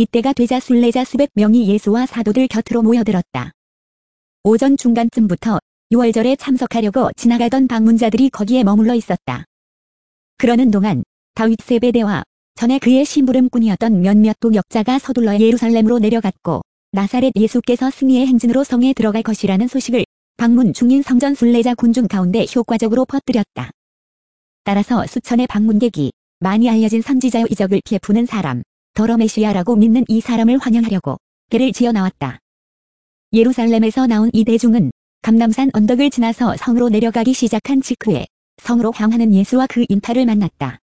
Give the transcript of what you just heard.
이때가 되자 순례자 수백 명이 예수와 사도들 곁으로 모여들었다. 오전 중간쯤부터 유월절에 참석하려고 지나가던 방문자들이 거기에 머물러 있었다. 그러는 동안 다윗 세베대와 전에 그의 심부름꾼이었던 몇몇 부역자가 서둘러 예루살렘으로 내려갔고 나사렛 예수께서 승리의 행진으로 성에 들어갈 것이라는 소식을 방문 중인 성전 순례자 군중 가운데 효과적으로 퍼뜨렸다. 따라서 수천의 방문객이 많이 알려진 선지자의 이적을 베푸는 사람, 더러 메시아라고 믿는 이 사람을 환영하려고 배를 지어 나왔다. 예루살렘에서 나온 이 대중은 감람산 언덕을 지나서 성으로 내려가기 시작한 직후에 성으로 향하는 예수와 그 인파를 만났다.